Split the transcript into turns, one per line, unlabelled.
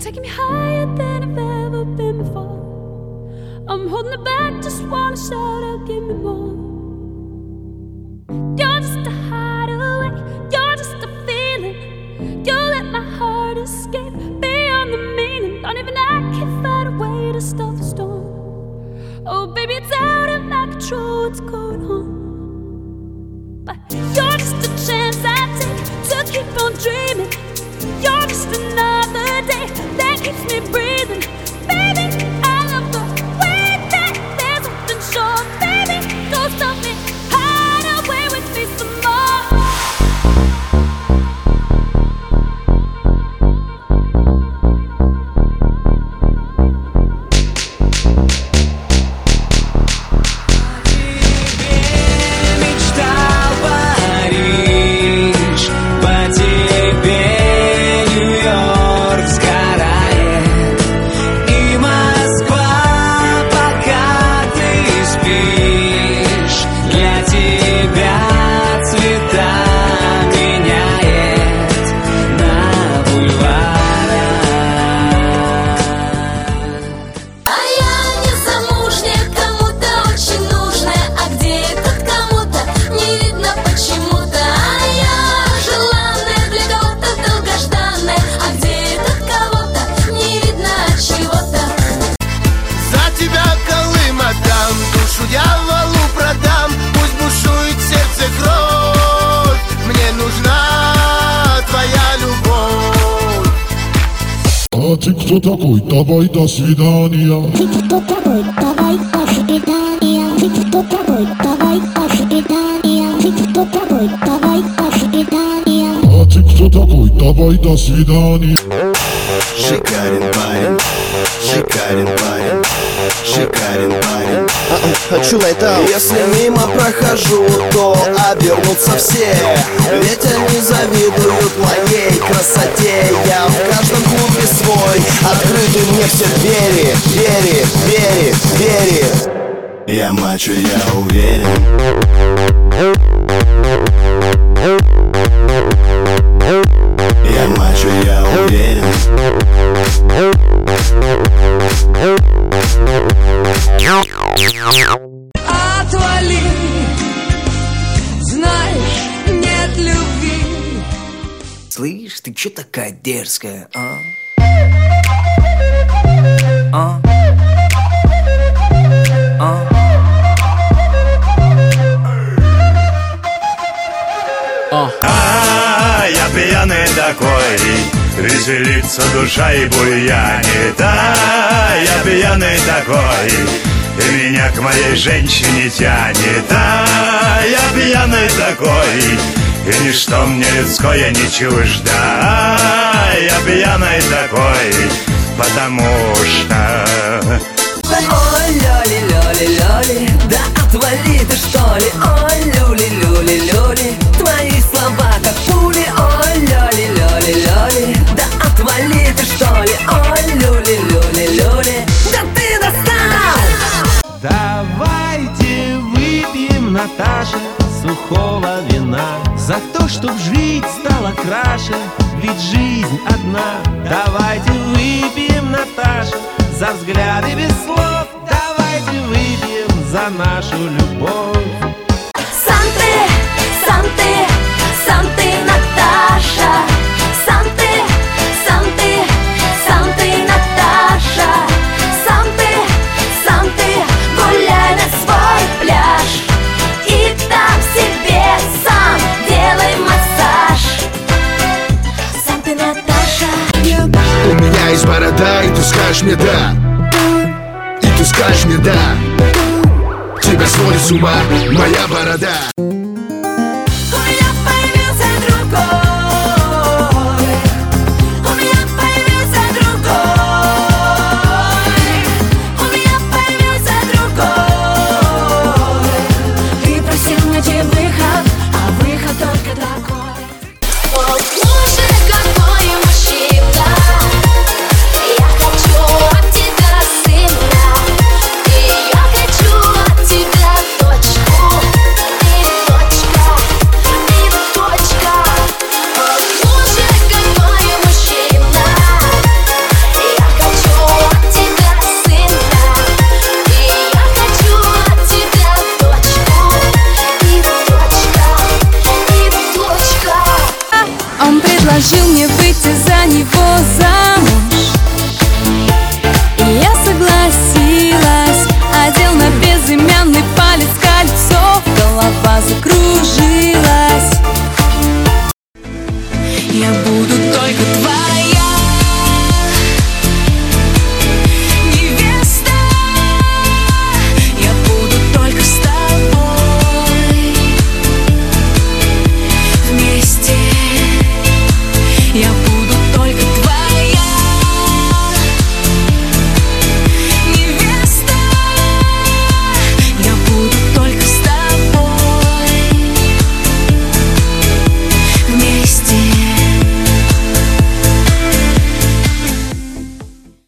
taking me higher than I've ever been before. I'm holding it back, just wanna shout out, give me more. You're just a hideaway, you're just a feeling. You let my heart escape beyond the meaning. Not even I can find a way to stop the storm. Oh baby, it's out of my control, what's going on? But you're just a chance I take to keep on dreaming. You're just another day that keeps me breathing. Baby, I love the way that there's nothing short. Baby, don't stop me, hide away with me some more.
Мечтал Париж, по тебе Нью-Йорк сгорает, и Москва, пока ты спишь, для тебя цвета меняет на бульварах.
А я незамужняя, кому-то очень нужная. А где этот кому-то, не видно почему-то. А я желанная, для кого-то долгожданная. А где этот кого-то, не видно от чего-то.
За тебя Колым отдам, душу дьяволу продам. Пусть бушует в сердце кровь, мне нужна твоя любовь.
А ты кто такой? Давай до свидания.
Ты кто такой? Давай до свидания. Ты кто такой? Давай до свидания. Ты кто такой? Давай до свидания.
А ты кто такой? Давай до свидания.
Шикарен парень, шикарен парень, шикарен парень.
Хочу лайтаут.
Если мимо прохожу, то обернутся все. Ведь они завидуют моей красоте. Я в каждом клубе свой, открыты мне все двери. Двери, двери, двери. Я мачо, я уверен. Я мачо, я уверен.
Отвали, знаешь, нет любви.
Слышь, ты чё такая дерзкая, а?
Я пьяный такой, веселится душа и буянит. Я пьяный такой, и меня к моей женщине тянет. Я пьяный такой, и ничто мне людское не чуждо. Я пьяный такой, потому что...
Ой, лёли-лёли-лёли, да отвали ты что ли. Ой, люли-люли-люли, твои слова как пули. Ой, лёли-лёли-лёли, да отвали ты что ли. Ой, люли-люли-люли, да ты достал.
Давайте выпьем, Наташа, сухого вина за то, чтоб жить стало краше, ведь жизнь одна. Давайте выпьем, Наташа, за взгляды без слов. Давайте выпьем за нашу любовь.
Сам ты, сам ты, сам ты, Наташа. Сам ты, сам ты, сам ты, Наташа. Сам ты, гуляй на свой пляж. И там себе сам делай массаж. Сам ты, Наташа.
У меня есть борода, и ты скажешь мне да. И ты скажешь мне да. Тебя сводит с ума моя борода.
У меня появился другой. У меня появился другой. У меня появился другой. Ты просил найти выход, а выход только такой.